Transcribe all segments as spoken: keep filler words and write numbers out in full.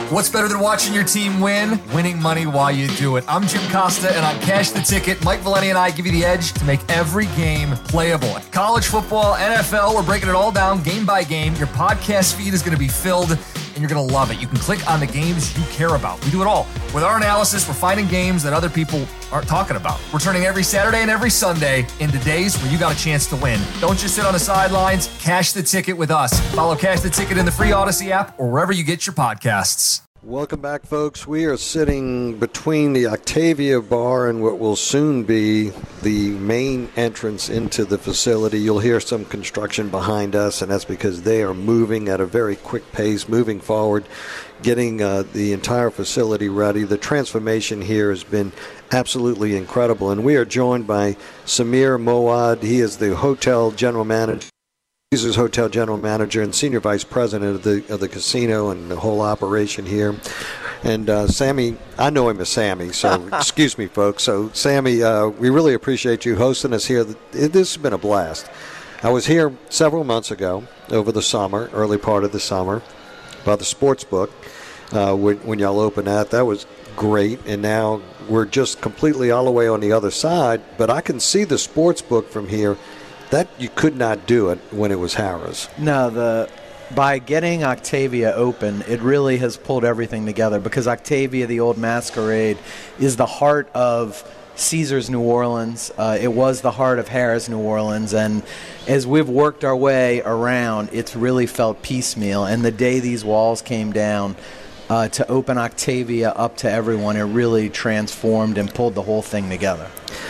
What's better than watching your team win? Winning money while you do it. I'm Jim Costa, and on Cash the Ticket, Mike Valeni and I give you the edge to make every game playable. College football, N F L, we're breaking it all down game by game. Your podcast feed is going to be filled, and you're going to love it. You can click on the games you care about. We do it all. With our analysis, we're finding games that other people aren't talking about. We're turning every Saturday and every Sunday into days where you got a chance to win. Don't just sit on the sidelines. Cash the Ticket with us. Follow Cash the Ticket in the free Odyssey app or wherever you get your podcasts. Welcome back, folks. We are sitting between the Octavia Bar and what will soon be the main entrance into the facility. You'll hear some construction behind us, and that's because they are moving at a very quick pace, moving forward, getting uh, the entire facility ready. The transformation here has been absolutely incredible, and we are joined by Samir Mowad. He is the hotel general manager. Caesars Hotel General Manager and Senior Vice President of the of the casino and the whole operation here. And uh, Sammy, I know him as Sammy, so excuse me, folks. So, Sammy, uh, we really appreciate you hosting us here. This has been a blast. I was here several months ago over the summer, early part of the summer, by the sports book, uh, when, when y'all opened that. That was great, and now we're just completely all the way on the other side, but I can see the sports book from here. That you could not do it when it was Harrah's. No, the by getting Octavia open, it really has pulled everything together because Octavia, the old Masquerade, is the heart of Caesars New Orleans. Uh, it was the heart of Harrah's New Orleans, and as we've worked our way around, it's really felt piecemeal. And the day these walls came down uh, to open Octavia up to everyone, it really transformed and pulled the whole thing together.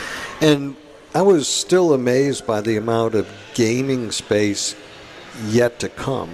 And I was still amazed by the amount of gaming space yet to come.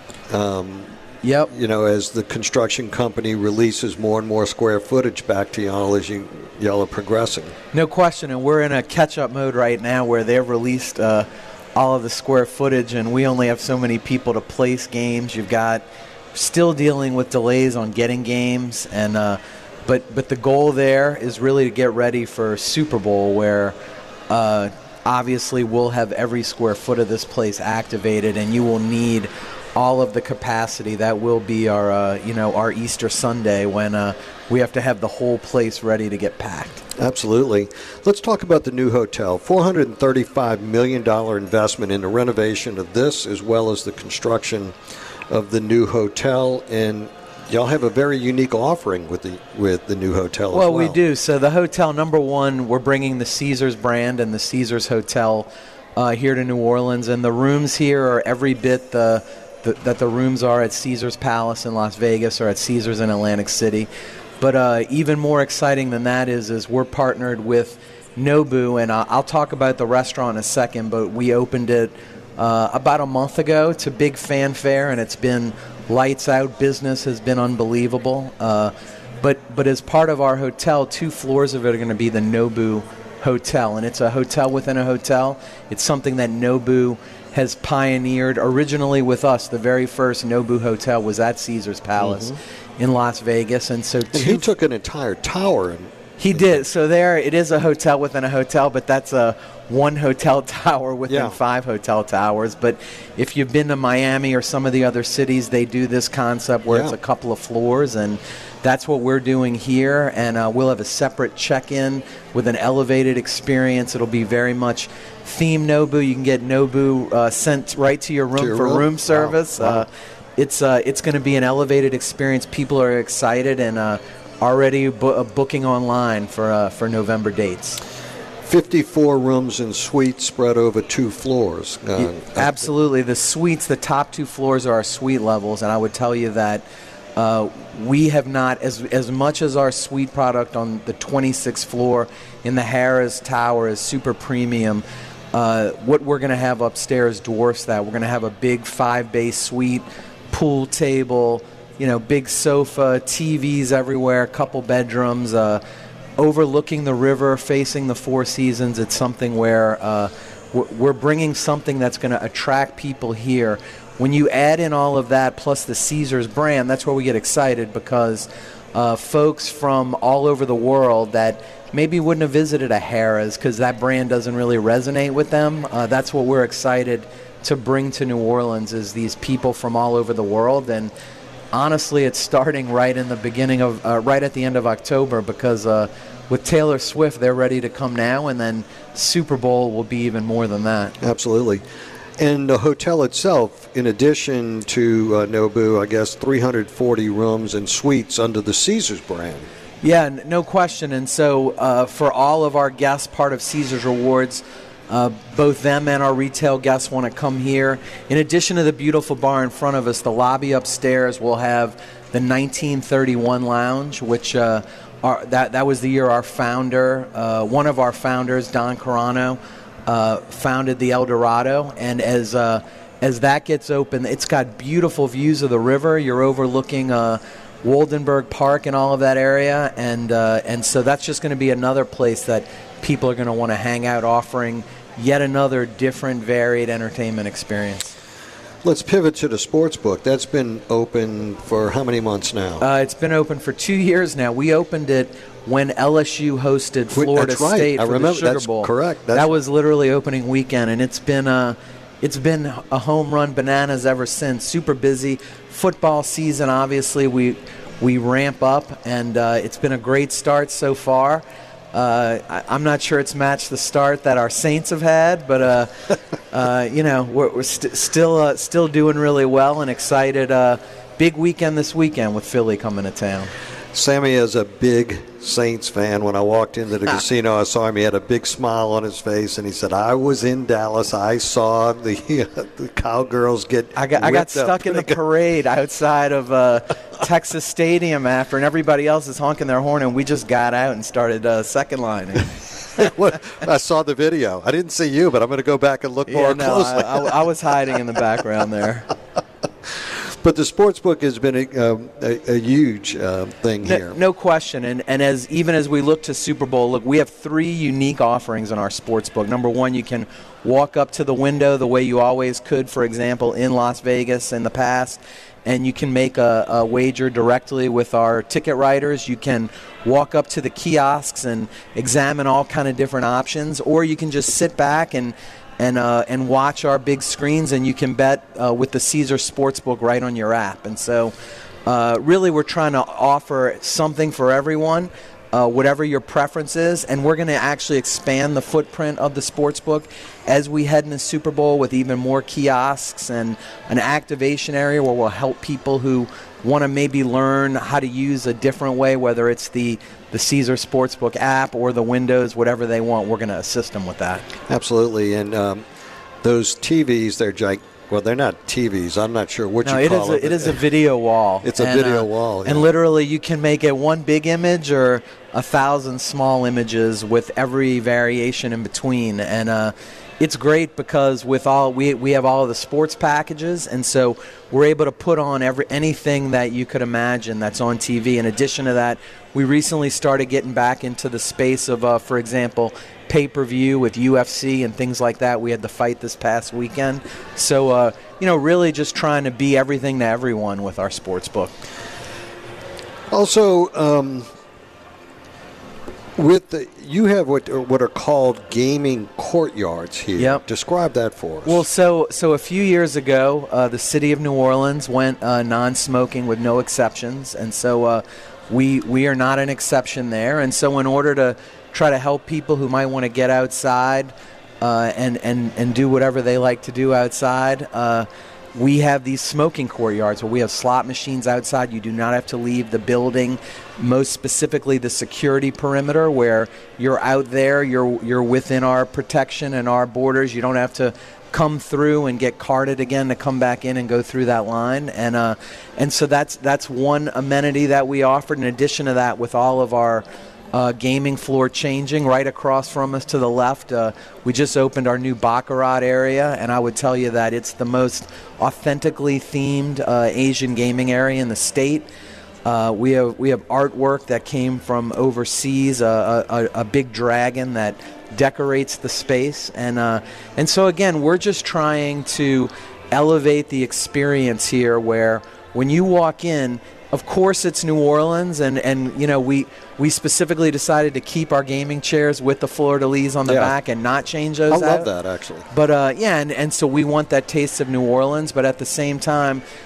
Um, yep. You know, as the construction company releases more and more square footage back to y'all as you, y'all are progressing. No question, and we're in a catch-up mode right now where they've released uh, all of the square footage, and we only have so many people to place games. You've got still dealing with delays on getting games, and uh, but but the goal there is really to get ready for Super Bowl, where Uh, obviously, we'll have every square foot of this place activated, and you will need all of the capacity. That will be our, uh, you know, our Easter Sunday when uh, we have to have the whole place ready to get packed. Absolutely. Let's talk about the new hotel. four hundred thirty-five million dollars investment in the renovation of this, as well as the construction of the new hotel, and y'all have a very unique offering with the with the new hotel well, as well. Well, we do. So the hotel, number one, we're bringing the Caesars brand and the Caesars Hotel uh, here to New Orleans. And the rooms here are every bit the, the that the rooms are at Caesars Palace in Las Vegas or at Caesars in Atlantic City. But uh, even more exciting than that is, is we're partnered with Nobu. And I'll, I'll talk about the restaurant in a second, but we opened it uh, about a month ago to big fanfare, and it's been lights out. Business has been unbelievable. Uh, but but as part of our hotel, two floors of it are going to be the Nobu Hotel. And it's a hotel within a hotel. It's something that Nobu has pioneered originally with us. The very first Nobu Hotel was at Caesars Palace mm-hmm. in Las Vegas. And so and he took an entire tower. And he did. So there it is, a hotel within a hotel, but that's a one hotel tower within yeah. five hotel towers. But if you've been to Miami or some of the other cities, they do this concept where yeah. it's a couple of floors, and that's what we're doing here. And uh, we'll have a separate check-in with an elevated experience. It'll be very much theme Nobu. You can get Nobu uh, sent right to your room to your for room, room service. Wow. Wow. Uh, it's uh, it's going to be an elevated experience. People are excited and uh, already bo- booking online for uh, for November dates. fifty-four rooms and suites spread over two floors. Uh, yeah, absolutely. The suites, the top two floors are our suite levels, and I would tell you that uh, we have not, as as much as our suite product on the twenty-sixth floor in the Harrah's Tower is super premium, uh, what we're going to have upstairs dwarfs that. We're going to have a big five-bay suite, pool table, you know, big sofa, T Vs everywhere, a couple bedrooms, uh, overlooking the river, facing the Four Seasons. It's something where uh, we're bringing something that's going to attract people here. When you add in all of that, plus the Caesars brand, that's where we get excited, because uh, folks from all over the world that maybe wouldn't have visited a Harrah's because that brand doesn't really resonate with them, uh, that's what we're excited to bring to New Orleans, is these people from all over the world. And honestly, it's starting right in the beginning of, uh, right at the end of October, because uh, with Taylor Swift, they're ready to come now, and then Super Bowl will be even more than that. Absolutely. And the hotel itself, in addition to uh, Nobu, I guess three hundred forty rooms and suites under the Caesars brand. Yeah, n- no question. And so uh, for all of our guests, part of Caesars Rewards, uh, both them and our retail guests want to come here. In addition to the beautiful bar in front of us, the lobby upstairs will have the nineteen thirty-one Lounge, which uh, are, that, that was the year our founder, uh, one of our founders, Don Carano, uh, founded the El Dorado. And as uh, as that gets open, it's got beautiful views of the river. You're overlooking Uh, Woldenberg Park and all of that area, and uh, and so that's just going to be another place that people are going to want to hang out, offering yet another different, varied entertainment experience. Let's pivot to the sports book. That's been open for how many months now? Uh, it's been open for two years now. We opened it when L S U hosted Florida that's right. State I for remember. the Sugar That's Bowl. correct. That's that was literally opening weekend, and it's been a it's been a home run bananas ever since. Super busy. Football season, obviously, we we ramp up, and uh, it's been a great start so far. Uh, I, I'm not sure it's matched the start that our Saints have had, but uh, uh, you know we're, we're st- still uh, still doing really well and excited. Uh, big weekend this weekend with Philly coming to town. Sammy is a big Saints fan. When I walked into the casino, I saw him. He had a big smile on his face, and he said, "I was in Dallas. I saw the uh, the Cowgirls get." I got I got stuck in the parade outside of uh, Texas Stadium after, and everybody else is honking their horn, and we just got out and started uh, second lining. I saw the video. I didn't see you, but I'm going to go back and look yeah, more no, closely. I, I, I was hiding in the background there. But the sports book has been a, um, a, a huge uh, thing no, here. No question. And and as even as we look to Super Bowl, look, we have three unique offerings in our sports book. Number one, you can walk up to the window the way you always could, for example, in Las Vegas in the past, and you can make a, a wager directly with our ticket writers. You can walk up to the kiosks and examine all kind of different options, or you can just sit back and and uh, and watch our big screens, and you can bet uh, with the Caesars Sportsbook right on your app. And so uh, really we're trying to offer something for everyone, uh, whatever your preference is, and we're going to actually expand the footprint of the Sportsbook as we head into Super Bowl with even more kiosks and an activation area where we'll help people who want to maybe learn how to use a different way, whether it's the the Caesar Sportsbook app or the Windows, whatever they want, we're going to assist them with that. Absolutely. And um, those T Vs, they're gigantic. Well, they're not T Vs. I'm not sure what no, you it call is a, it. It is a video wall. It's a and, video uh, wall. Yeah. And literally you can make it one big image or a thousand small images with every variation in between. And uh, it's great because with all we we have all of the sports packages, and so we're able to put on every anything that you could imagine that's on T V. In addition to that, we recently started getting back into the space of, uh, for example, pay-per-view with U F C and things like that. We had the fight this past weekend. So, uh, you know, really just trying to be everything to everyone with our sports book. Also, um, with the, you have what what are called gaming courtyards here. Yep. Describe that for us. Well, so so a few years ago, uh, the city of New Orleans went uh, non-smoking with no exceptions, and so uh, we we are not an exception there. And so, in order to try to help people who might want to get outside uh, and and and do whatever they like to do outside, uh, we have these smoking courtyards where we have slot machines outside. You do not have to leave the building. Most specifically, the security perimeter, where you're out there, you're you're within our protection and our borders. You don't have to come through and get carded again to come back in and go through that line. And uh, and so that's that's one amenity that we offered. In addition to that, with all of our Uh, gaming floor changing right across from us to the left. Uh, we just opened our new Baccarat area, and I would tell you that it's the most authentically themed uh, Asian gaming area in the state. Uh, we have we have artwork that came from overseas, uh, a, a big dragon that decorates the space, and uh, and so again, we're just trying to elevate the experience here, where when you walk in, of course it's New Orleans, and, and you know we we specifically decided to keep our gaming chairs with the fleur-de-lis on the Yeah. back and not change those I out. love that, actually. But uh, yeah, and, and so we want that taste of New Orleans, but at the same time,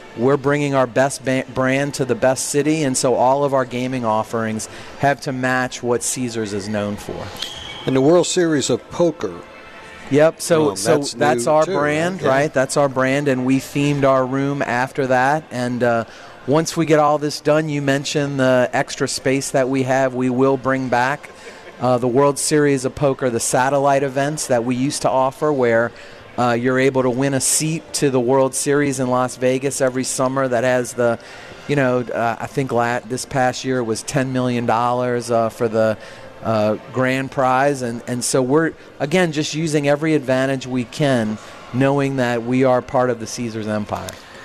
we're bringing our best ba- brand to the best city, and so all of our gaming offerings have to match what Caesars is known for. And the World Series of Poker. Yep, so um, so that's, that's our too, brand, right? right? Yeah. That's our brand, and we themed our room after that. And uh, once we get all this done, you mentioned the extra space that we have. We will bring back uh, the World Series of Poker, the satellite events that we used to offer, where uh, you're able to win a seat to the World Series in Las Vegas every summer. That has the, you know, uh, I think la- this past year was ten million dollars uh, for the Uh, grand prize, and, and so we're, again, just using every advantage we can, knowing that we are part of the Caesars empire.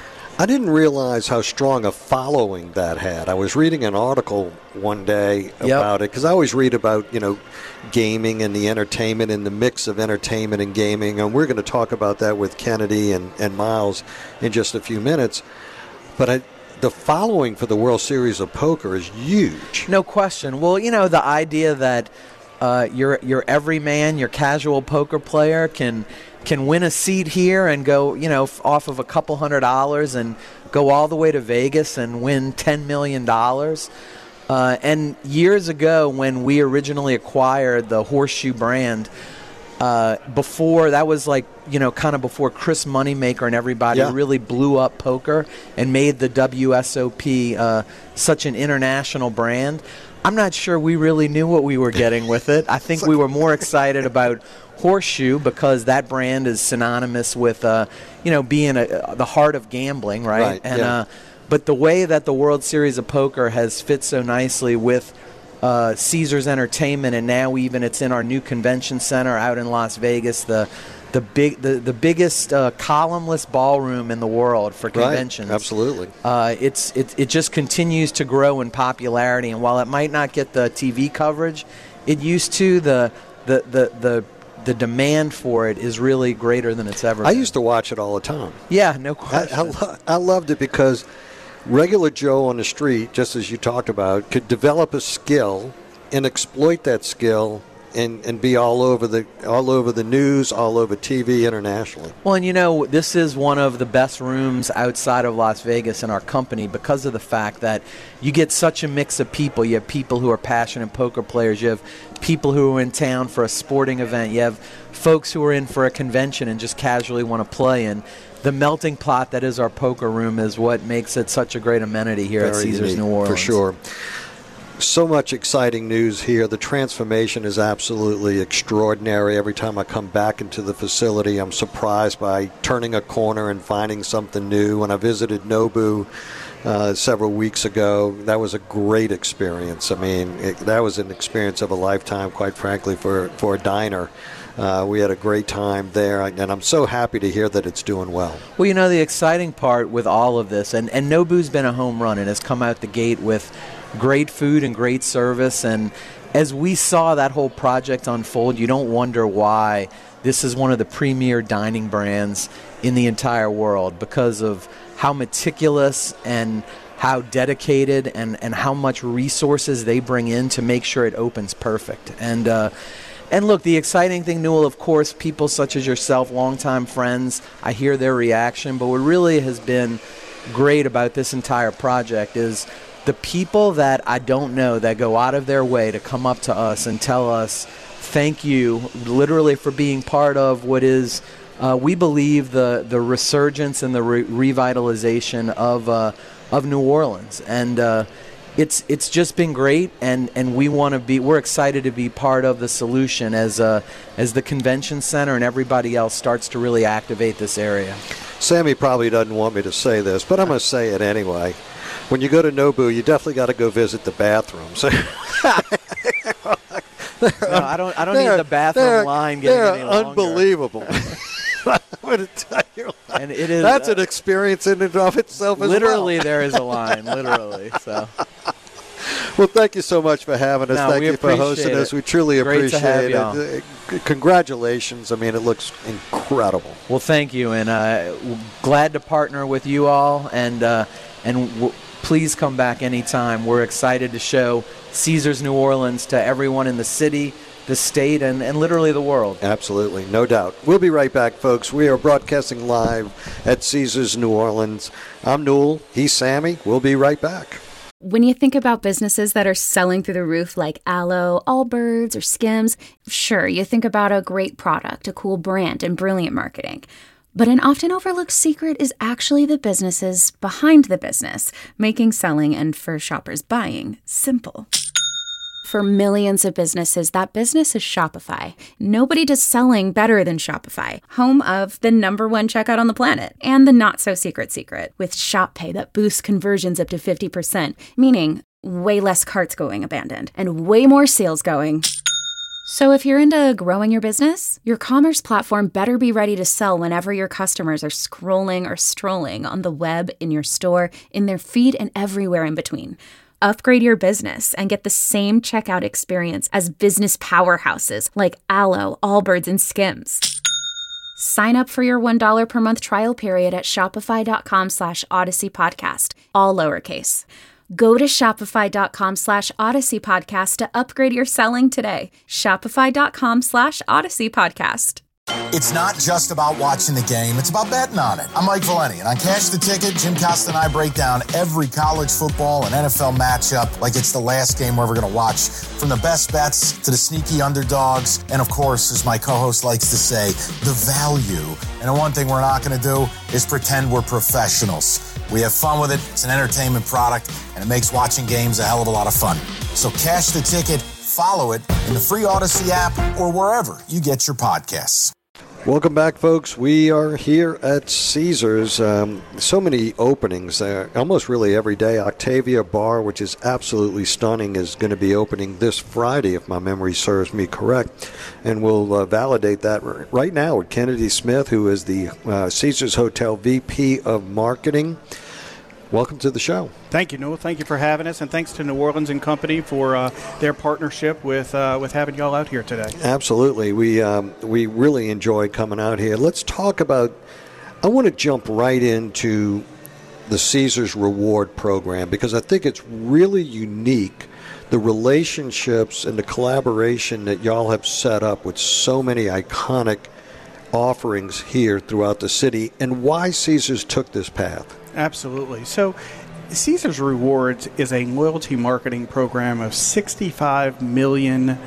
I didn't realize how strong a following that had. I was reading an article one day about Yep. it, because I always read about, you know, gaming and the entertainment and the mix of entertainment and gaming, and we're going to talk about that with Kennedy and, and Miles in just a few minutes. But I The following for the World Series of Poker is huge. No question. Well, you know, the idea that uh, your your everyman, your casual poker player can can win a seat here and go, you know, f- off of a couple hundred dollars and go all the way to Vegas and win ten million dollars. Uh, and years ago, when we originally acquired the Horseshoe brand, Uh, before that was like, you know, kind of before Chris Moneymaker and everybody Yeah. really blew up poker and made the W S O P uh, such an international brand. I'm not sure we really knew what we were getting with it. I think we were more excited about Horseshoe because that brand is synonymous with, uh, you know, being a, the heart of gambling, right? Right, and yeah. uh, but the way that the World Series of Poker has fit so nicely with Uh, Caesars Entertainment, and now even it's in our new convention center out in Las Vegas, the the big the, the biggest uh, columnless ballroom in the world for conventions. Right, absolutely. Uh, it's it, it just continues to grow in popularity, and while it might not get the T V coverage it used to, the the the, the the demand for it is really greater than it's ever I been. used to watch it all the time. Yeah, no I, question. I, lo- I loved it because regular Joe on the street, just as you talked about, could develop a skill and exploit that skill and, and be all over the all over the news, all over T V internationally. Well, and you know, this is one of the best rooms outside of Las Vegas in our company because of the fact that you get such a mix of people. You have people who are passionate poker players. You have people who are in town for a sporting event. You have folks who are in for a convention and just casually want to play. And the melting pot that is our poker room is what makes it such a great amenity here Very at Caesars unique, New Orleans. for sure. So much exciting news here. The transformation is absolutely extraordinary. Every time I come back into the facility, I'm surprised by turning a corner and finding something new. When I visited Nobu uh, several weeks ago, that was a great experience. I mean, it, that was an experience of a lifetime, quite frankly, for, for a diner. Uh, we had a great time there, and I'm so happy to hear that it's doing well. Well, you know, the exciting part with all of this, and, and Nobu's been a home run and has come out the gate with great food and great service. And as we saw that whole project unfold, you don't wonder why this is one of the premier dining brands in the entire world, because of how meticulous and how dedicated and, and how much resources they bring in to make sure it opens perfect. And uh, and look, the exciting thing, Newell, of course, people such as yourself, longtime friends, I hear their reaction, but what really has been great about this entire project is the people that I don't know that go out of their way to come up to us and tell us thank you, literally, for being part of what is, uh, we believe, the, the resurgence and the re- revitalization of uh, of New Orleans. And uh, it's it's just been great, and, and we want to be, we're excited to be part of the solution as uh, as the convention center and everybody else starts to really activate this area. Sammy probably doesn't want me to say this, but I'm going to say it anyway. When you go to Nobu, you definitely got to go visit the bathrooms. No, I don't. I don't need the bathroom line getting they're any longer. Unbelievable. I'm going to tell you. And it is. That's uh, an experience in and of itself as literally, well. there is a line. Literally. So. Well, thank you so much for having us. No, thank we you for hosting appreciate us. it. We truly Great to have appreciate y'all. it. Uh, Congratulations. I mean, it looks incredible. Well, thank you, and uh, glad to partner with you all, and uh, and w- please come back anytime. We're excited to show Caesars New Orleans to everyone in the city, the state and, and literally the world. Absolutely, no doubt. We'll be right back, folks. We are broadcasting live at Caesars New Orleans. I'm Newell. He's Sammy. We'll be right back. When you think about businesses that are selling through the roof like Aloe, Allbirds, or Skims, sure, you think about a great product, a cool brand, and brilliant marketing. But an often overlooked secret is actually the businesses behind the business, making selling and for shoppers buying simple. For millions of businesses, that business is Shopify. Nobody does selling better than Shopify, home of the number one checkout on the planet, and the not-so-secret secret, with Shop Pay that boosts conversions up to fifty percent, meaning way less carts going abandoned, and way more sales going. So if you're into growing your business, your commerce platform better be ready to sell whenever your customers are scrolling or strolling on the web, in your store, in their feed, and everywhere in between. Upgrade your business and get the same checkout experience as business powerhouses like Aloe, Allbirds, and Skims. Sign up for your one dollar per month trial period at shopify.com slash Odyssey Podcast, all lowercase. Go to shopify.com slash Odyssey Podcast to upgrade your selling today. Shopify.com slash Odyssey Podcast. It's not just about watching the game, it's about betting on it. I'm Mike Valeni, and on Cash the Ticket, Jim Costa and I break down every college football and N F L matchup like it's the last game we're ever going to watch. From the best bets to the sneaky underdogs, and of course, as my co-host likes to say, the value. And the one thing we're not going to do is pretend we're professionals. We have fun with it, it's an entertainment product, and it makes watching games a hell of a lot of fun. So Cash the Ticket, follow it in the free Odyssey app or wherever you get your podcasts. Welcome back, folks. We are here at Caesars. Um, so many openings there, almost really every day. Octavia Bar, which is absolutely stunning, is going to be opening this Friday, if my memory serves me correct. And we'll uh, validate that right now with Kennedy Smith, who is the uh, Caesars Hotel V P of Marketing. Welcome to the show. Thank you, Newell. Thank you for having us, and thanks to New Orleans and Company for uh, their partnership with uh, with having y'all out here today. Absolutely. We um, we really enjoy coming out here. Let's talk about, I want to jump right into the Caesars Reward Program because I think it's really unique, the relationships and the collaboration that y'all have set up with so many iconic offerings here throughout the city, and why Caesars took this path. Absolutely. So Caesars Rewards is a loyalty marketing program of sixty-five million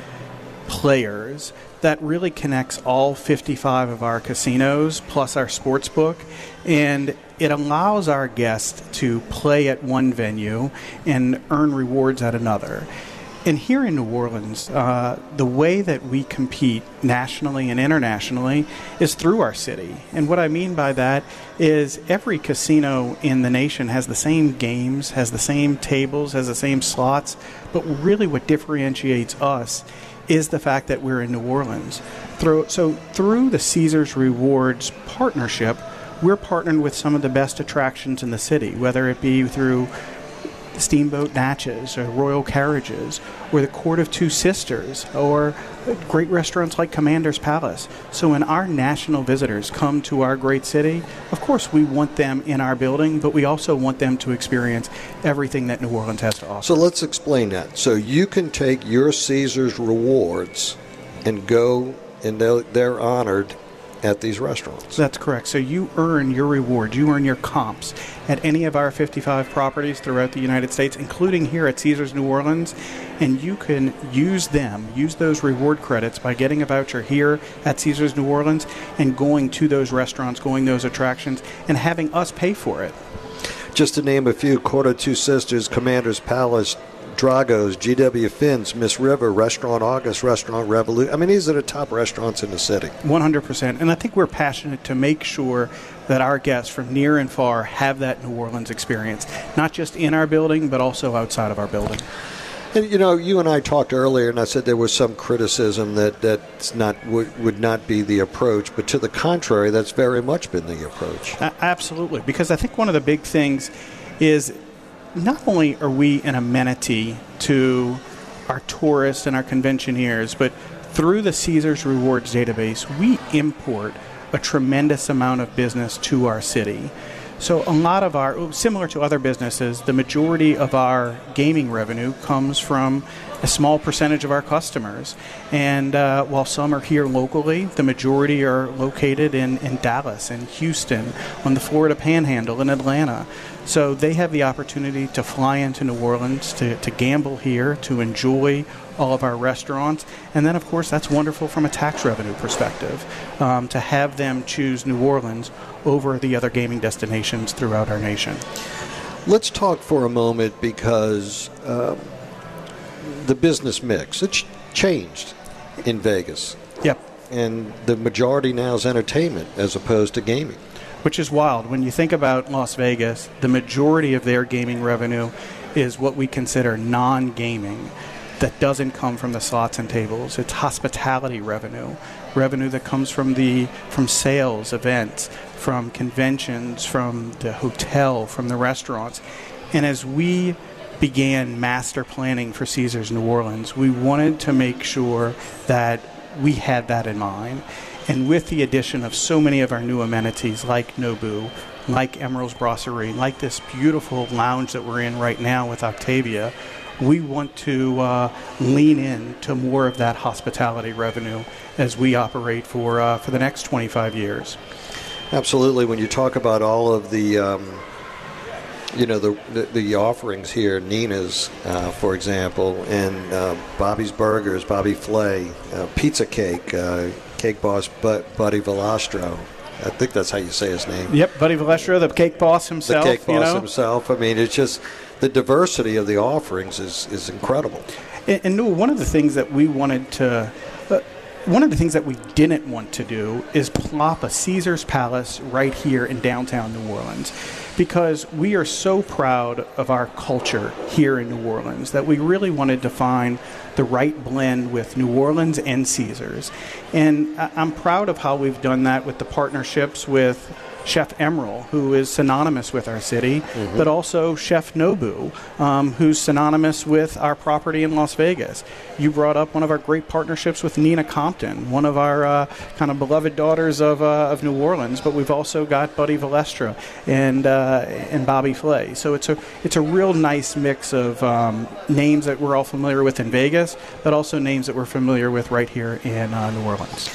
players that really connects all fifty-five of our casinos plus our sports book, and it allows our guests to play at one venue and earn rewards at another. And here in New Orleans, uh, the way that we compete nationally and internationally is through our city. And what I mean by that is every casino in the nation has the same games, has the same tables, has the same slots, but really what differentiates us is the fact that we're in New Orleans. Through, so through the Caesars Rewards partnership, we're partnered with some of the best attractions in the city, whether it be through Steamboat Natchez or Royal Carriages or the Court of Two Sisters or great restaurants like Commander's Palace. So when our national visitors come to our great city, of course we want them in our building, but we also want them to experience everything that New Orleans has to offer. So let's explain that. So you can take your Caesars Rewards and go, and they're, they're honored at these restaurants. That's correct. So you earn your reward, you earn your comps at any of our fifty-five properties throughout the United States, including here at Caesars New Orleans, and you can use them, use those reward credits by getting a voucher here at Caesars New Orleans and going to those restaurants, going to those attractions, and having us pay for it. Just to name a few: Court of Two Sisters, Commander's Palace, Drago's, G W Finn's, Miss River, Restaurant August, Restaurant Revolution. I mean, these are the top restaurants in the city. one hundred percent. And I think we're passionate to make sure that our guests from near and far have that New Orleans experience, not just in our building, but also outside of our building. And, you know, you and I talked earlier, and I said there was some criticism that that's not would, would not be the approach. But to the contrary, that's very much been the approach. A- absolutely. Because I think one of the big things is not only are we an amenity to our tourists and our conventioneers, but through the Caesars Rewards database, we import a tremendous amount of business to our city. So a lot of our, similar to other businesses, the majority of our gaming revenue comes from a small percentage of our customers. And uh, while some are here locally, the majority are located in, in Dallas and Houston, on the Florida Panhandle, in Atlanta. So they have the opportunity to fly into New Orleans, to, to gamble here, to enjoy all of our restaurants. And then, of course, that's wonderful from a tax revenue perspective, um, to have them choose New Orleans over the other gaming destinations throughout our nation. Let's talk for a moment, because uh, the business mix, it's changed in Vegas. Yep. And the majority now is entertainment as opposed to gaming. Which is wild. When you think about Las Vegas, the majority of their gaming revenue is what we consider non-gaming, that doesn't come from the slots and tables. It's hospitality revenue, revenue that comes from the from sales, events, from conventions, from the hotel, from the restaurants. And as we began master planning for Caesars New Orleans, we wanted to make sure that we had that in mind. And with the addition of so many of our new amenities like Nobu, like Emerald's Brasserie, like this beautiful lounge that we're in right now with Octavia, we want to uh, lean in to more of that hospitality revenue as we operate for uh, for the next twenty-five years. Absolutely. When you talk about all of the, um, you know, the, the the offerings here, Nina's, uh, for example, and uh, Bobby's Burgers, Bobby Flay, uh, Pizza Cake, uh, Cake Boss Buddy Velastro. I think that's how you say his name. Yep, Buddy Velastro, the cake boss himself. The cake boss you know? himself. I mean, it's just the diversity of the offerings is, is incredible. And, and one of the things that we wanted to, uh, one of the things that we didn't want to do is plop a Caesars Palace right here in downtown New Orleans, because we are so proud of our culture here in New Orleans that we really wanted to find the right blend with New Orleans and Caesars. And I'm proud of how we've done that with the partnerships with Chef Emerald, who is synonymous with our city, mm-hmm. but also Chef Nobu, um, who's synonymous with our property in Las Vegas. You brought up one of our great partnerships with Nina Compton, one of our uh, kind of beloved daughters of uh, of New Orleans, but we've also got Buddy Velastro and uh, and Bobby Flay. So it's a it's a real nice mix of um, names that we're all familiar with in Vegas, but also names that we're familiar with right here in uh, New Orleans.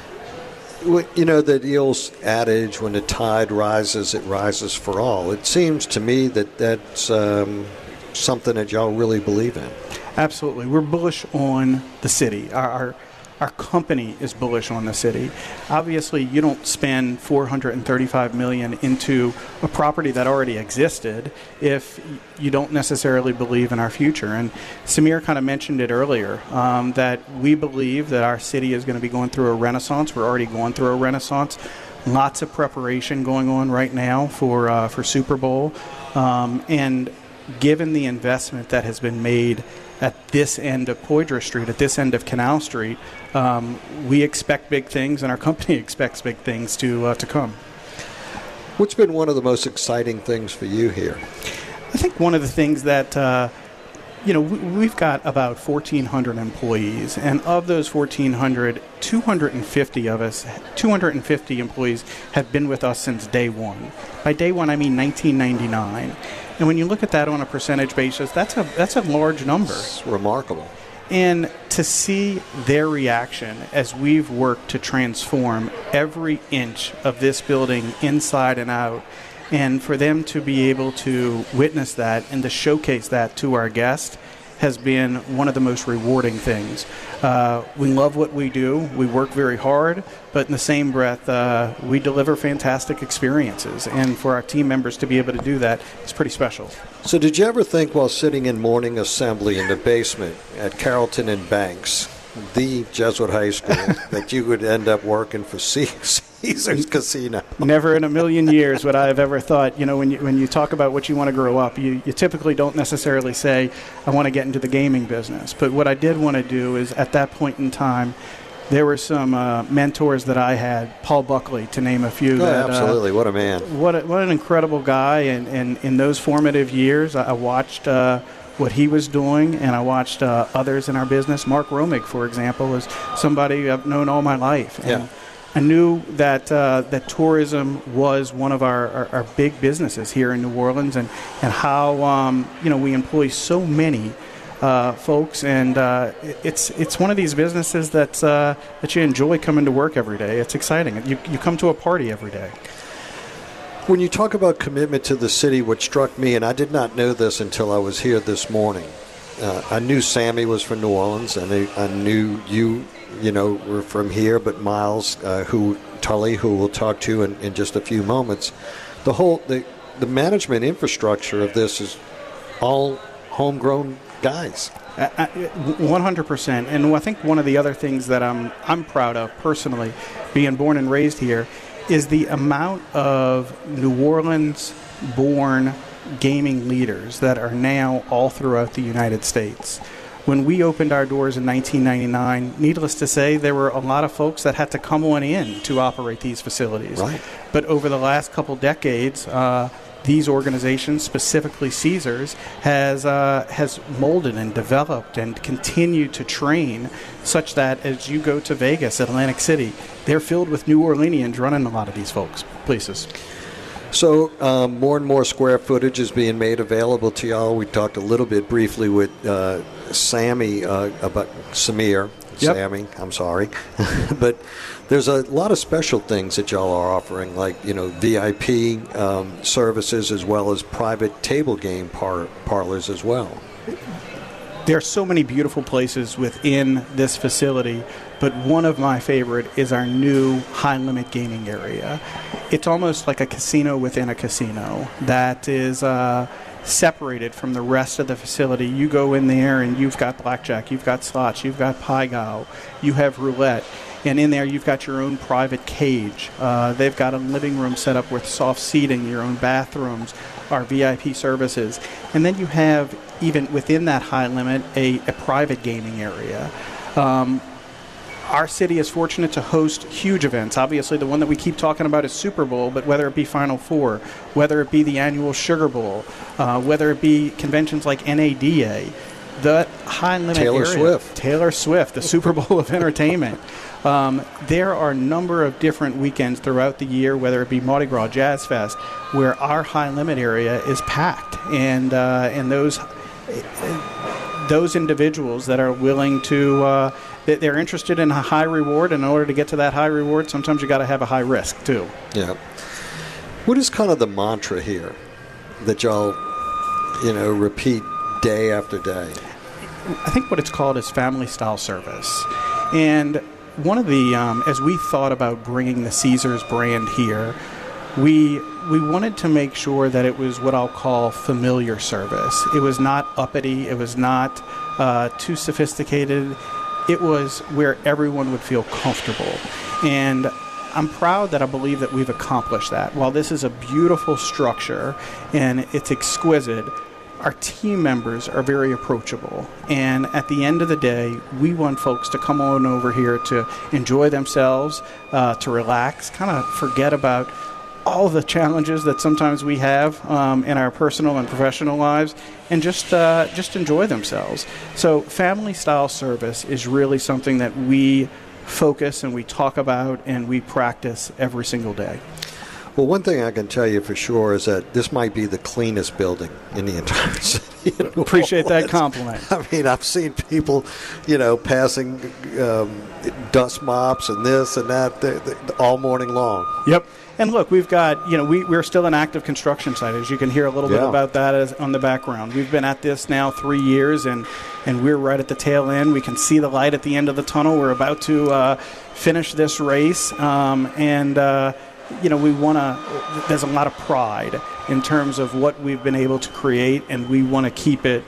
You know, the old adage, when the tide rises, it rises for all. It seems to me that that's um, something that y'all really believe in. Absolutely. We're bullish on the city. Our, our our company is bullish on the city. Obviously, you don't spend four hundred thirty-five million dollars into a property that already existed if you don't necessarily believe in our future. And Samir kind of mentioned it earlier, um, that we believe that our city is going to be going through a renaissance. We're already going through a renaissance. Lots of preparation going on right now for uh, for Super Bowl. Um, and given the investment that has been made at this end of Poydras Street, at this end of Canal Street, um, we expect big things, and our company expects big things to uh, to come. What's been one of the most exciting things for you here? I think one of the things that, uh, you know, we, we've got about fourteen hundred employees, and of those fourteen hundred, two hundred fifty of us, two hundred fifty employees have been with us since day one. By day one, I mean nineteen ninety-nine. And when you look at that on a percentage basis, that's a that's a large number. It's remarkable. And to see their reaction as we've worked to transform every inch of this building inside and out, and for them to be able to witness that and to showcase that to our guests has been one of the most rewarding things. Uh, we love what we do. We work very hard, but in the same breath, uh, we deliver fantastic experiences. And for our team members to be able to do that is pretty special. So did you ever think while sitting in morning assembly in the basement at Carrollton and Banks, the Jesuit high school, that you would end up working for Caesars Casino? Never in a million years would I have ever thought. You know, when you when you talk about what you want to grow up, you, you typically don't necessarily say, I want to get into the gaming business. But what I did want to do is, at that point in time, there were some uh, mentors that I had, Paul Buckley, to name a few. Oh, that, absolutely. Uh, what a man. What a, what an incredible guy. And, and in those formative years, I, I watched uh, what he was doing, and I watched uh, others in our business. Mark Romig, for example, is somebody I've known all my life. And yeah. I knew that uh, that tourism was one of our, our, our big businesses here in New Orleans, and, and how um, you know we employ so many uh, folks, and uh, it's it's one of these businesses that uh, that you enjoy coming to work every day. It's exciting. You you come to a party every day. When you talk about commitment to the city, what struck me, and I did not know this until I was here this morning, uh, I knew Sammy was from New Orleans, and I, I knew you, you know, were from here, but Miles, uh, who Tully, who we'll talk to in, in just a few moments, the whole the the management infrastructure of this is all homegrown guys. Uh, one hundred percent. And I think one of the other things that I'm I'm proud of personally, being born and raised here, is the amount of New Orleans-born gaming leaders that are now all throughout the United States. When we opened our doors in nineteen ninety-nine, needless to say, there were a lot of folks that had to come on in to operate these facilities. Right. But over the last couple decades, uh, these organizations, specifically Caesars, has uh, has molded and developed and continued to train such that as you go to Vegas, Atlantic City, they're filled with New Orleanians running a lot of these folks places. So um, more and more square footage is being made available to y'all. We talked a little bit briefly with uh, Sammy uh, about Samir. Yep. Sammy, I'm sorry. But there's a lot of special things that y'all are offering, like, you know, V I P um, services as well as private table game par- parlors as well. There are so many beautiful places within this facility, but one of my favorite is our new high-limit gaming area. It's almost like a casino within a casino that is uh, separated from the rest of the facility. You go in there and you've got blackjack, you've got slots, you've got pai gow, you have roulette. And in there, you've got your own private cage. Uh, they've got a living room set up with soft seating, your own bathrooms, our V I P services. And then you have, even within that high limit, a, a private gaming area. Um, our city is fortunate to host huge events. Obviously, the one that we keep talking about is Super Bowl, but whether it be Final Four, whether it be the annual Sugar Bowl, uh, whether it be conventions like N A D A, the high limit Taylor area, Swift. Taylor Swift, the Super Bowl of entertainment. Um, there are a number of different weekends throughout the year, whether it be Mardi Gras, Jazz Fest, where our high limit area is packed, and uh, and those those individuals that are willing to uh, they're interested in a high reward. And in order to get to that high reward, sometimes you got to have a high risk too. Yeah. What is kind of the mantra here that y'all, you know, repeat day after day? I think what it's called is family style service, and one of the, um, as we thought about bringing the Caesars brand here, we we wanted to make sure that it was what I'll call familiar service. It was not uppity. It was not uh, too sophisticated. It was where everyone would feel comfortable. And I'm proud that I believe that we've accomplished that. While this is a beautiful structure and it's exquisite, our team members are very approachable, and at the end of the day, we want folks to come on over here to enjoy themselves, uh, to relax, kind of forget about all the challenges that sometimes we have um, in our personal and professional lives, and just uh, just enjoy themselves. So family-style service is really something that we focus and we talk about and we practice every single day. Well, one thing I can tell you for sure is that this might be the cleanest building in the entire city. Appreciate that compliment. I mean, I've seen people, you know, passing um, dust mops and this and that they're, they're all morning long. Yep. And look, we've got, you know, we, we're still an active construction site, as you can hear a little yeah. bit about that as, on the background. We've been at this now three years, and, and we're right at the tail end. We can see the light at the end of the tunnel. We're about to uh, finish this race, um, and, uh, you know, we want to, there's a lot of pride in terms of what we've been able to create, and we want to keep it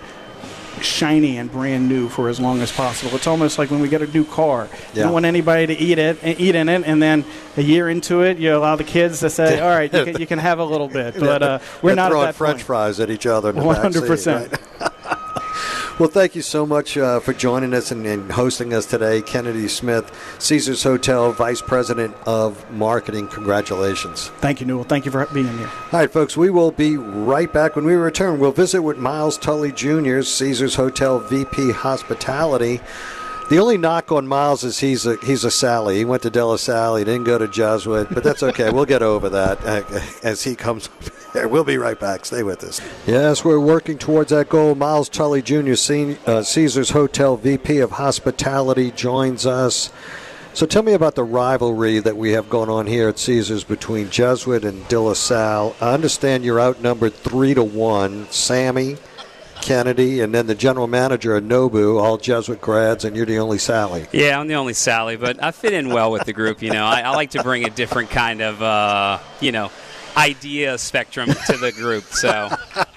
shiny and brand new for as long as possible. It's almost like when we get a new car. Yeah. You don't want anybody to eat it, eat in it, and then a year into it, you allow the kids to say, all right, you can, you can have a little bit. But uh, we're They're not throwing at that French point. fries at each other in the one hundred percent. back seat, right? Well, thank you so much uh, for joining us and, and hosting us today. Kennedy Smith, Caesars Hotel Vice President of Marketing. Congratulations. Thank you, Newell. Thank you for being here. All right, folks, we will be right back. When we return, we'll visit with Miles Tully Junior, Caesars Hotel V P Hospitality. The only knock on Miles is he's a he's a Sally. He went to De La Salle. He didn't go to Jesuit, but that's okay. We'll get over that uh, as he comes up. We'll be right back. Stay with us. Yes, we're working towards that goal. Miles Tully, Junior Sen- uh, Caesars Hotel V P of Hospitality, joins us. So tell me about the rivalry that we have going on here at Caesars between Jesuit and De La Salle. I understand you're outnumbered three to one. Sammy, Kennedy, and then the general manager of Nobu, all Jesuit grads, and you're the only Sally. Yeah, I'm the only Sally, but I fit in well with the group. You know, I, I like to bring a different kind of, uh, you know, idea spectrum to the group. So.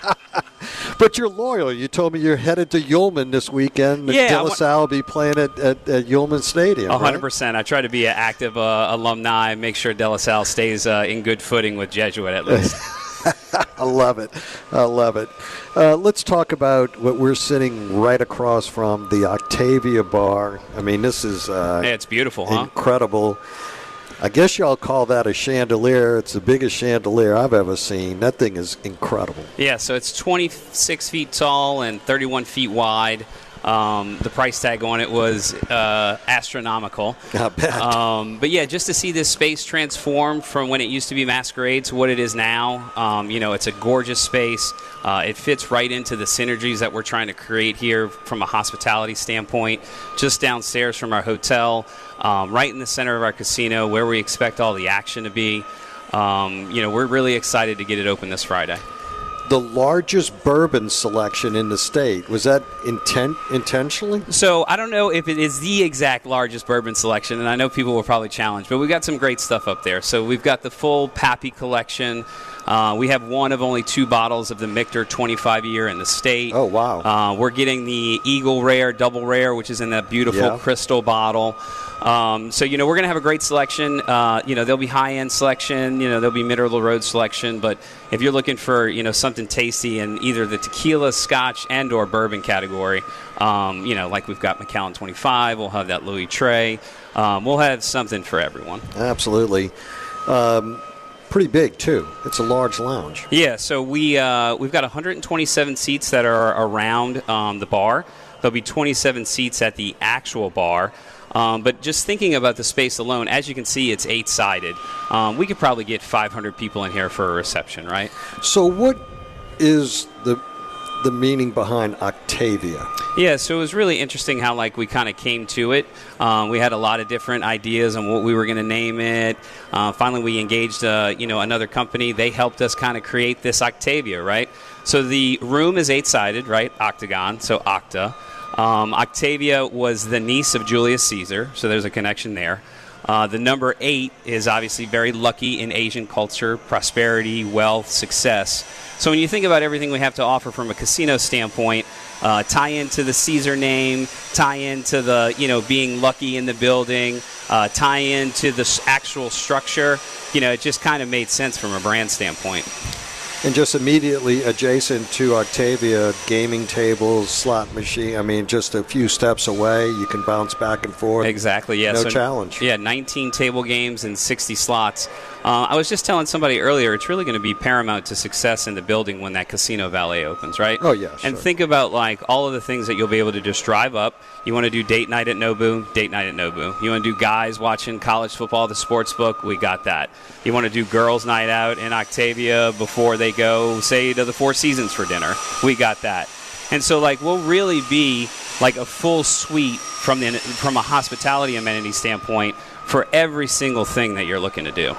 But you're loyal. You told me you're headed to Ullman this weekend. Yeah, De La Salle will be playing at, at, at Ullman Stadium. one hundred percent. Right? I try to be an active uh, alumni, make sure De La Salle stays uh, in good footing with Jesuit at least. I love it. I love it. Uh, let's talk about what we're sitting right across from, the Octavia Bar. I mean, this is uh, yeah, it's beautiful, huh? Incredible. I guess y'all call that a chandelier. It's the biggest chandelier I've ever seen. That thing is incredible. Yeah, so it's twenty-six feet tall and thirty-one feet wide. Um, the price tag on it was uh, astronomical. I bet. Um, but yeah, just to see this space transform from when it used to be Masquerade to what it is now, um, you know, it's a gorgeous space. Uh, it fits right into the synergies that we're trying to create here from a hospitality standpoint. Just downstairs from our hotel, um, right in the center of our casino, where we expect all the action to be. Um, you know, we're really excited to get it open this Friday. The largest bourbon selection in the state. Was that intent intentionally? So I don't know if it is the exact largest bourbon selection, and I know people will probably challenge, but we've got some great stuff up there. So we've got the full Pappy collection. Uh, we have one of only two bottles of the Michter twenty-five year in the state. Oh, wow. Uh, we're getting the Eagle Rare, Double Rare, which is in that beautiful yeah. crystal bottle. Um, so, you know, we're going to have a great selection. Uh, you know, there'll be high-end selection. You know, there'll be middle-of-the road selection. But if you're looking for, you know, something tasty in either the tequila, scotch, and or bourbon category, um, you know, like we've got Macallan twenty-five. We'll have that Louis Trey. Um, we'll have something for everyone. Absolutely. Um, pretty big, too. It's a large lounge. Yeah, so we, uh, we've got one hundred twenty-seven seats that are around um, the bar. There'll be twenty-seven seats at the actual bar. Um, but just thinking about the space alone, as you can see, it's eight-sided. Um, we could probably get five hundred people in here for a reception, right? So what is the the meaning behind Octavia? Yeah, so it was really interesting how like we kind of came to it. Um, we had a lot of different ideas on what we were going to name it. Uh, finally, we engaged uh, you know another company. They helped us kind of create this Octavia, right? So the room is eight-sided, right? Octagon, so Octa. Um, Octavia was the niece of Julius Caesar, so there's a connection there. Uh, the number eight is obviously very lucky in Asian culture, prosperity, wealth, success. So when you think about everything we have to offer from a casino standpoint, uh, tie into the Caesar name, tie into the, you know, being lucky in the building, uh, tie into the actual structure, you know, it just kind of made sense from a brand standpoint. And just immediately adjacent to Octavia, gaming tables, slot machine. I mean, just a few steps away, you can bounce back and forth. Exactly, yeah. No so, challenge. Yeah, nineteen table games and sixty slots. Uh, I was just telling somebody earlier, it's really going to be paramount to success in the building when that Casino Valet opens, right? Oh, yeah, sure. And think about, like, all of the things that you'll be able to just drive up. You want to do date night at Nobu, date night at Nobu. You want to do guys watching college football at the sports book, we got that. You want to do girls' night out in Octavia before they go, say, to the Four Seasons for dinner, we got that. And so, like, we'll really be like a full suite from the from a hospitality amenity standpoint for every single thing that you're looking to do.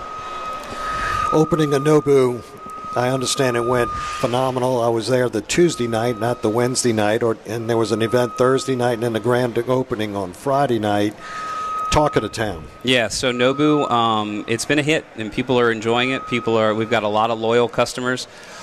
Opening a Nobu, I understand it went phenomenal. I was there the Tuesday night, not the Wednesday night, or and there was an event Thursday night and then the grand opening on Friday night. Talk of the town. Yeah, so Nobu, um, it's been a hit, and people are enjoying it. People are. We've got a lot of loyal customers.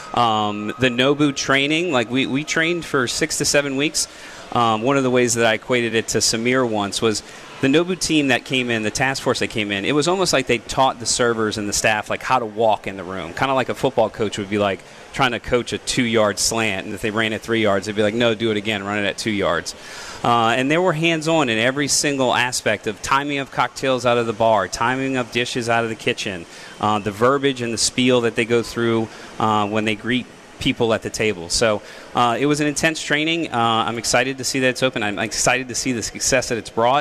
Um, the Nobu training, like we, we trained for six to seven weeks. Um, one of the ways that I equated it to Samir once was the Nobu team that came in, the task force that came in, it was almost like they taught the servers and the staff like how to walk in the room. Kind of like a football coach would be like trying to coach a two-yard slant, and if they ran it three yards, they'd be like, no, do it again, run it at two yards. Uh, and they were hands-on in every single aspect of timing of cocktails out of the bar, timing of dishes out of the kitchen, uh, the verbiage and the spiel that they go through uh, when they greet people at the table. So uh, it was an intense training. Uh, I'm excited to see that it's open. I'm excited to see the success that it's brought.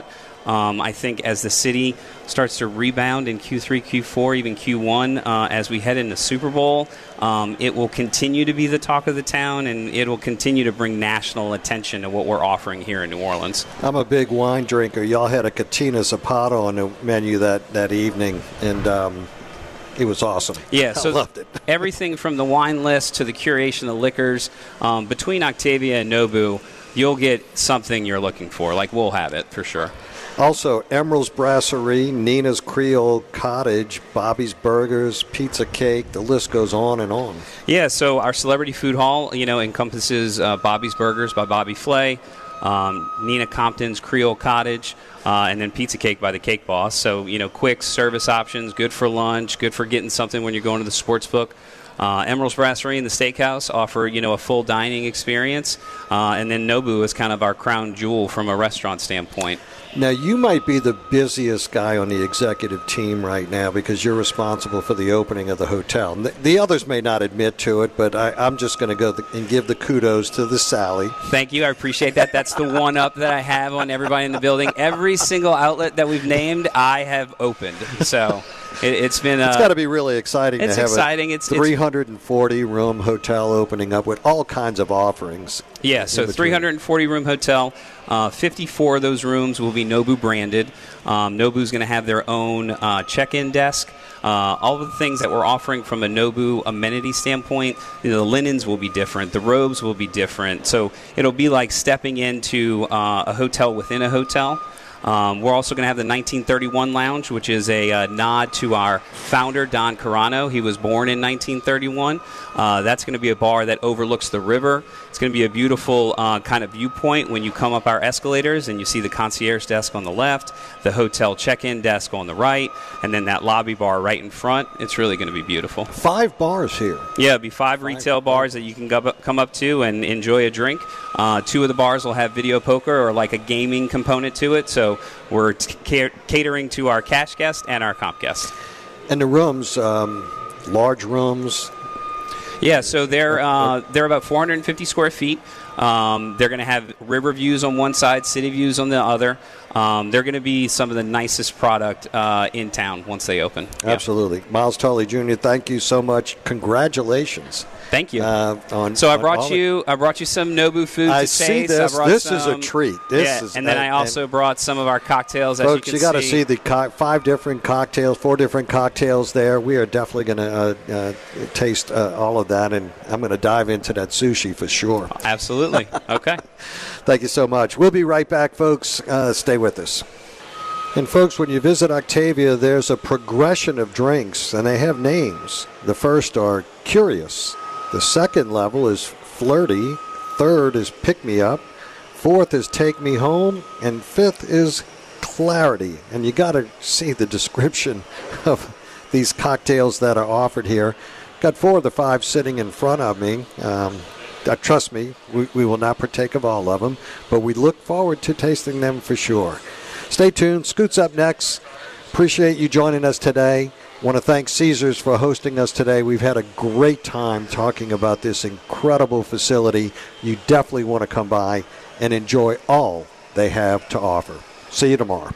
Um, I think as the city starts to rebound in Q three, Q four, even Q one, uh, as we head into Super Bowl, um, it will continue to be the talk of the town, and it will continue to bring national attention to what we're offering here in New Orleans. I'm a big wine drinker. Y'all had a Catina Zapata on the menu that, that evening, and um, it was awesome. Yeah, so I loved it. Everything from the wine list to the curation of liquors, um, between Octavia and Nobu, you'll get something you're looking for. Like, we'll have it for sure. Also, Emerald's Brasserie, Nina's Creole Cottage, Bobby's Burgers, Pizza Cake, the list goes on and on. Yeah, so our celebrity food hall, you know, encompasses uh, Bobby's Burgers by Bobby Flay, um, Nina Compton's Creole Cottage, uh, and then Pizza Cake by the Cake Boss. So, you know, quick service options, good for lunch, good for getting something when you're going to the sports book. Uh, Emerald's Brasserie and the Steakhouse offer, you know, a full dining experience. Uh, and then Nobu is kind of our crown jewel from a restaurant standpoint. Now, you might be the busiest guy on the executive team right now because you're responsible for the opening of the hotel. The, the others may not admit to it, but I, I'm just going to go th- and give the kudos to the Sally. Thank you. I appreciate that. That's the one-up that I have on everybody in the building. Every single outlet that we've named, I have opened. So it, it's been uh, It's got to be really exciting to have exciting. a It's three hundred forty room hotel opening up with all kinds of offerings. Yeah, so three hundred forty room hotel. Uh, fifty-four of those rooms will be Nobu branded. Um, Nobu's going to have their own uh, check-in desk. Uh, all of the things that we're offering from a Nobu amenity standpoint, you know, the linens will be different. The robes will be different. So it'll be like stepping into uh, a hotel within a hotel. Um, we're also going to have the nineteen thirty-one Lounge, which is a uh, nod to our founder, Don Carano. He was born in nineteen thirty-one. Uh, that's going to be a bar that overlooks the river. It's going to be a beautiful uh, kind of viewpoint when you come up our escalators and you see the concierge desk on the left, the hotel check-in desk on the right, and then that lobby bar right in front. It's really going to be beautiful. Five bars here. Yeah, it'll be five, five retail bars that you can go, come up to and enjoy a drink. Uh, two of the bars will have video poker or like a gaming component to it, so we're t- catering to our cash guests and our comp guests. And the rooms, um, large rooms. Yeah, so they're uh, they're about four hundred fifty square feet. Um, they're going to have river views on one side, city views on the other. Um, they're going to be some of the nicest product uh, in town once they open. Absolutely. Yeah. Miles Tully Junior, thank you so much. Congratulations. Thank you. Uh, on, so I brought on you I brought you some Nobu food I to see taste. this. I brought this some, is a treat. This yeah, is, and then uh, I also brought some of our cocktails. Folks, as you can you got to see. see the co- five different cocktails, four different cocktails there. We are definitely going to uh, uh, taste uh, all of that, and I'm going to dive into that sushi for sure. Absolutely. Okay. Thank you so much. We'll be right back, folks. Uh, stay with us. And, folks, when you visit Octavia, there's a progression of drinks, and they have names. The first are Curious. The second level is Flirty. Third is Pick Me Up. Fourth is Take Me Home. And fifth is Clarity. And you got to see the description of these cocktails that are offered here. Got four of the five sitting in front of me. Um, uh, trust me, we, we will not partake of all of them, but we look forward to tasting them for sure. Stay tuned. Scoot's up next. Appreciate you joining us today. Want to thank Caesars for hosting us today. We've had a great time talking about this incredible facility. You definitely want to come by and enjoy all they have to offer. See you tomorrow.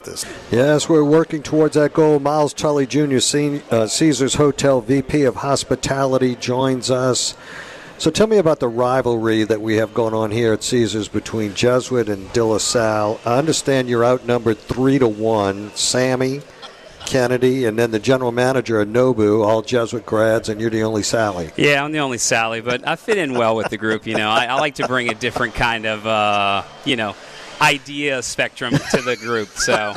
Yes, we're working towards that goal. Miles Tully Junior, uh, Caesars Hotel V P of Hospitality, joins us. So tell me about the rivalry that we have going on here at Caesars between Jesuit and De La Salle. I understand you're outnumbered three to one. Sammy, Kennedy, and then the general manager of Nobu, all Jesuit grads, and you're the only Sally. Yeah, I'm the only Sally, but I fit in well with the group. You know, I, I like to bring a different kind of, uh, you know, idea spectrum to the group. So.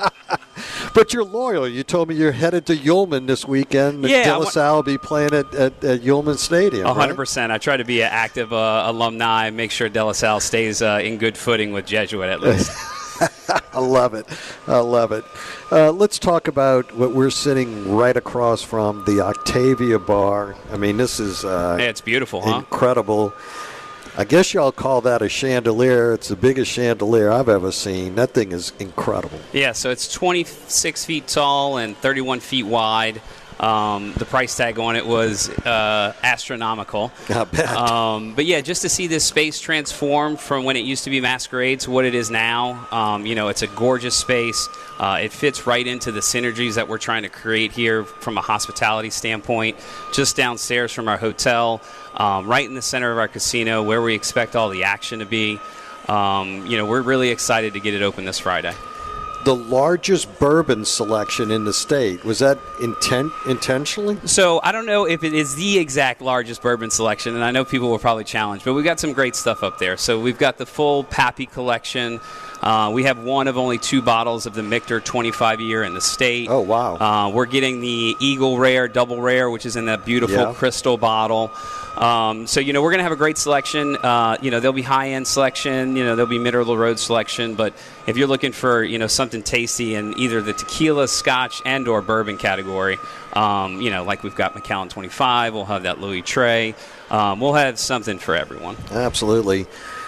But you're loyal. You told me you're headed to Ullman this weekend. Yeah, De La Salle will be playing at, at, at Ullman Stadium. one hundred percent. Right? I try to be an active uh, alumni, make sure De La Salle stays uh, in good footing with Jesuit at least. I love it. I love it. Uh, let's talk about what we're sitting right across from, the Octavia Bar. I mean, this is uh, hey, it's beautiful, huh? Incredible. I guess y'all call that a chandelier. It's the biggest chandelier I've ever seen. That thing is incredible. Yeah, so it's twenty-six feet tall and thirty-one feet wide. Um, the price tag on it was uh, astronomical. I bet. Um, but yeah, just to see this space transform from when it used to be Masquerade to what it is now, um, you know, it's a gorgeous space. Uh, it fits right into the synergies that we're trying to create here from a hospitality standpoint, just downstairs from our hotel, um, right in the center of our casino where we expect all the action to be. Um, you know, we're really excited to get it open this Friday. The largest bourbon selection in the state. Was that intent intentionally? So I don't know if it is the exact largest bourbon selection, and I know people will probably challenge, but we've got some great stuff up there. So we've got the full Pappy collection. Uh, we have one of only two bottles of the Michter twenty-five year in the state. Oh, wow. Uh, we're getting the Eagle Rare, Double Rare, which is in that beautiful Yeah. crystal bottle. Um, so, you know, we're going to have a great selection. Uh, you know, there'll be high-end selection. You know, there'll be middle of the road selection. But if you're looking for, you know, something tasty in either the tequila, scotch, and or bourbon category, um, you know, like we've got Macallan twenty-five. We'll have that Louis Trey. Um, we'll have something for everyone. Absolutely.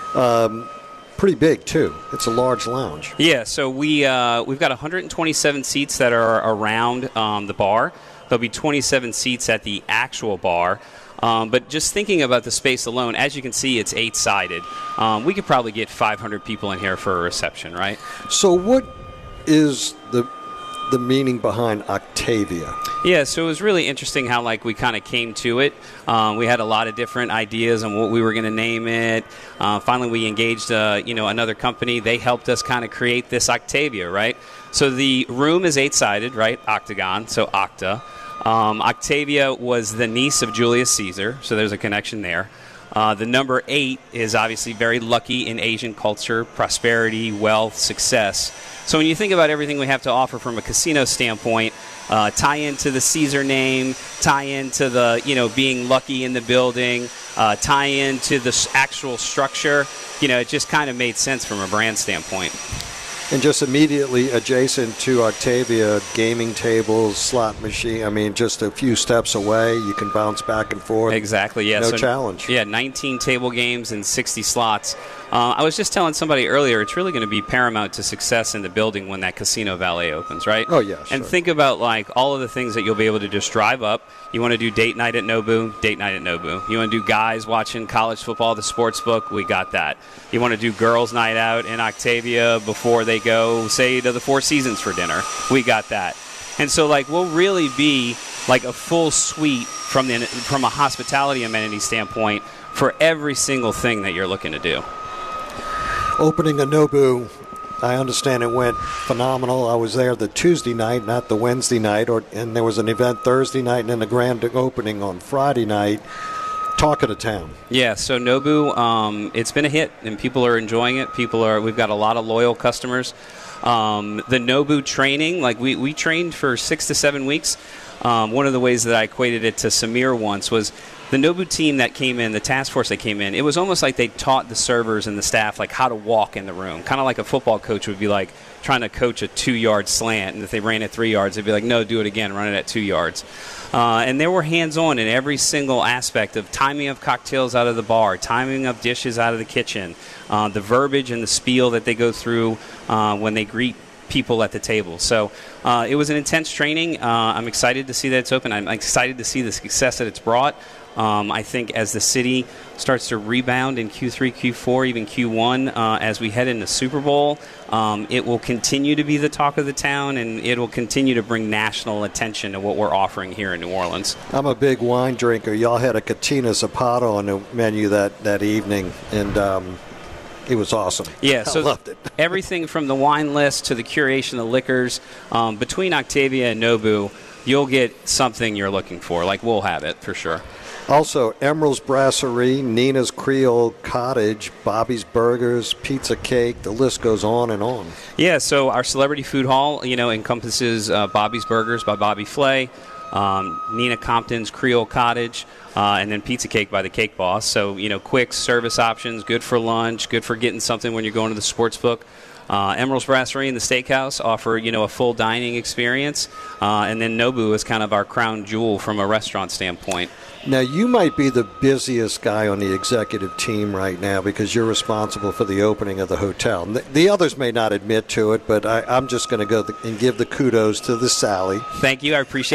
Um, pretty big, too. It's a large lounge. Yeah, so we, uh, we've got one hundred twenty-seven seats that are around um, the bar. There'll be twenty-seven seats at the actual bar. Um, but just thinking about the space alone, as you can see, it's eight-sided. Um, we could probably get five hundred people in here for a reception, right? So what is the the meaning behind Octavia? Yeah, so it was really interesting how, like, we kind of came to it. Um, we had a lot of different ideas on what we were going to name it. Uh, finally, we engaged, uh, you know, another company. They helped us kind of create this Octavia, right? So the room is eight-sided, right? Octagon, so Octa. Um, Octavia was the niece of Julius Caesar, so there's a connection there. Uh, the number eight is obviously very lucky in Asian culture, prosperity, wealth, success. So when you think about everything we have to offer from a casino standpoint, uh, tie into the Caesar name, tie into the, you know, being lucky in the building, uh, tie into the actual structure, you know, it just kind of made sense from a brand standpoint. And just immediately adjacent to Octavia, gaming tables, slot machine. I mean, just a few steps away, you can bounce back and forth. Exactly, yeah. No so, challenge. Yeah, nineteen table games and sixty slots. Uh, I was just telling somebody earlier, it's really going to be paramount to success in the building when that Casino Valet opens, right? Oh, yeah, sure. And think about, like, all of the things that you'll be able to just drive up. You want to do date night at Nobu, date night at Nobu. You want to do guys watching college football, the sports book, we got that. You want to do girls' night out in Octavia before they go, say, to the Four Seasons for dinner, we got that. And so, like, we'll really be like a full suite from the from a hospitality amenity standpoint for every single thing that you're looking to do. Opening a Nobu, I understand it went phenomenal. I was there the Tuesday night, not the Wednesday night, or and there was an event Thursday night and then the grand opening on Friday night. Talk of the town. Yeah, so Nobu, um, it's been a hit, and people are enjoying it. People are. We've got a lot of loyal customers. Um, the Nobu training, like we, we trained for six to seven weeks. Um, one of the ways that I equated it to Samir once was the Nobu team that came in, the task force that came in, it was almost like they taught the servers and the staff like how to walk in the room. Kind of like a football coach would be like trying to coach a two-yard slant, and if they ran it three yards, they'd be like, no, do it again, run it at two yards. Uh, and they were hands-on in every single aspect of timing of cocktails out of the bar, timing of dishes out of the kitchen, uh, the verbiage and the spiel that they go through uh, when they greet people at the table. So uh, it was an intense training. Uh, I'm excited to see that it's open. I'm excited to see the success that it's brought. Um, I think as the city starts to rebound in Q three, Q four, even Q one, uh, as we head into Super Bowl, um, it will continue to be the talk of the town, and it will continue to bring national attention to what we're offering here in New Orleans. I'm a big wine drinker. Y'all had a Catina Zapata on the menu that, that evening, and um, it was awesome. Yeah, so I loved it. Everything from the wine list to the curation of liquors, um, between Octavia and Nobu, you'll get something you're looking for. Like, we'll have it for sure. Also, Emerald's Brasserie, Nina's Creole Cottage, Bobby's Burgers, Pizza Cake, the list goes on and on. Yeah, so our Celebrity Food Hall, you know, encompasses uh, Bobby's Burgers by Bobby Flay, um, Nina Compton's Creole Cottage, uh, and then Pizza Cake by the Cake Boss. So, you know, quick service options, good for lunch, good for getting something when you're going to the sports book. Uh, Emerald's Brasserie and the Steakhouse offer, you know, a full dining experience. Uh, and then Nobu is kind of our crown jewel from a restaurant standpoint. Now, you might be the busiest guy on the executive team right now because you're responsible for the opening of the hotel. The others may not admit to it, but I, I'm just going to go and give the kudos to the Sally. Thank you. I appreciate that. That's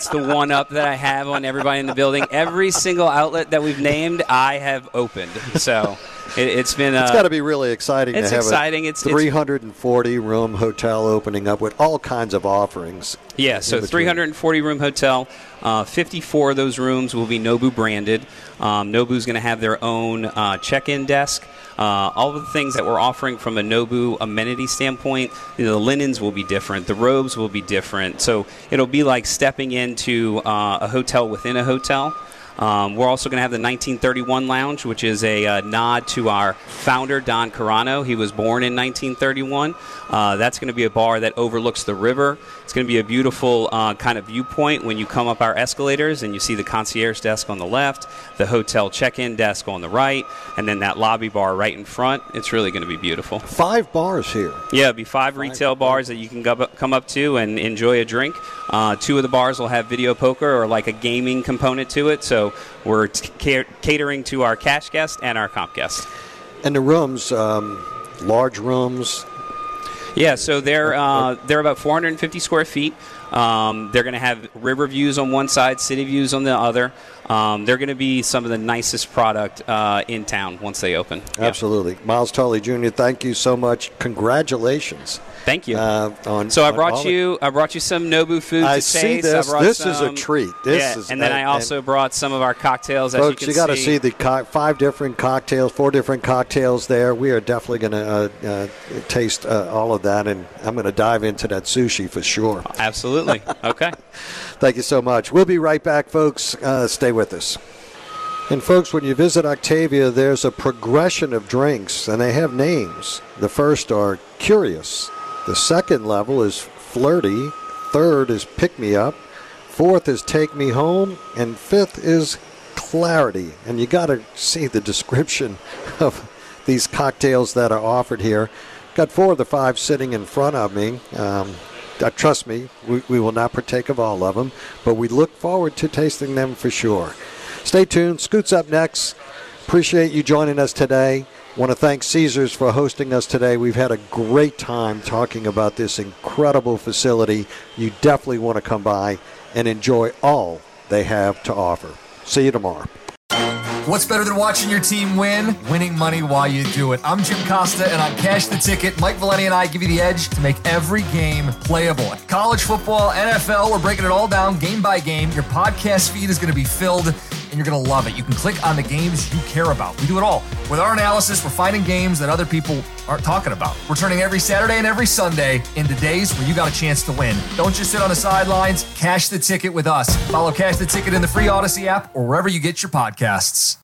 that's the one up that I have on everybody in the building. Every single outlet that we've named, I have opened. So it, it's been. Uh, it's got to be really exciting. It's to have exciting. A it's three hundred forty room hotel opening up with all kinds of offerings. Yeah, so three hundred forty room hotel. Uh, fifty-four of those rooms will be Nobu branded. Um, Nobu's going to have their own uh, check-in desk. Uh, all of the things that we're offering from a Nobu amenity standpoint, you know, the linens will be different, the robes will be different. So it'll be like stepping into uh, a hotel within a hotel. Um, we're also going to have the nineteen thirty-one Lounge, which is a uh, nod to our founder, Don Carano. He was born in nineteen thirty-one. Uh, that's going to be a bar that overlooks the river. It's going to be a beautiful uh, kind of viewpoint when you come up our escalators and you see the concierge desk on the left, the hotel check-in desk on the right, and then that lobby bar right in front. It's really going to be beautiful. Five bars here. Yeah, it'll be five, five retail bars that you can go, come up to and enjoy a drink. Uh, two of the bars will have video poker or like a gaming component to it, so we're t- catering to our cash guests and our comp guests. And the rooms, um, large rooms. Yeah, so they're uh, they're about four hundred fifty square feet. Um, they're going to have river views on one side, city views on the other. Um, they're going to be some of the nicest product uh, in town once they open. Absolutely. Yeah. Miles Tully Junior, thank you so much. Congratulations. Thank you. Uh, on, so I on brought you I brought you some Nobu food I to see taste. this. I this some, is a treat. This yeah, is, and then uh, I also brought some of our cocktails. Folks, as you, you got to see. see the co- five different cocktails, four different cocktails there. We are definitely going to uh, uh, taste uh, all of that, and I'm going to dive into that sushi for sure. Absolutely. Okay. Thank you so much. We'll be right back, folks. Uh, stay with us. And, folks, when you visit Octavia, there's a progression of drinks, and they have names. The first are Curious. The second level is Flirty. Third is Pick Me Up. Fourth is Take Me Home. And fifth is Clarity. And you got to see the description of these cocktails that are offered here. Got four of the five sitting in front of me. Um, uh, trust me, we, we will not partake of all of them, but we look forward to tasting them for sure. Stay tuned. Scoot's up next. Appreciate you joining us today. Want to thank Caesars for hosting us today. We've had a great time talking about this incredible facility. You definitely want to come by and enjoy all they have to offer. See you tomorrow. What's better than watching your team win? Winning money while you do it. I'm Jim Costa, and on Cash the Ticket, Mike Valeni and I give you the edge to make every game playable. College football, N F L, we're breaking it all down game by game. Your podcast feed is going to be filled, and you're going to love it. You can click on the games you care about. We do it all. With our analysis, we're finding games that other people aren't talking about. We're turning every Saturday and every Sunday into days where you got a chance to win. Don't just sit on the sidelines. Cash the Ticket with us. Follow Cash the Ticket in the free Odyssey app or wherever you get your podcasts.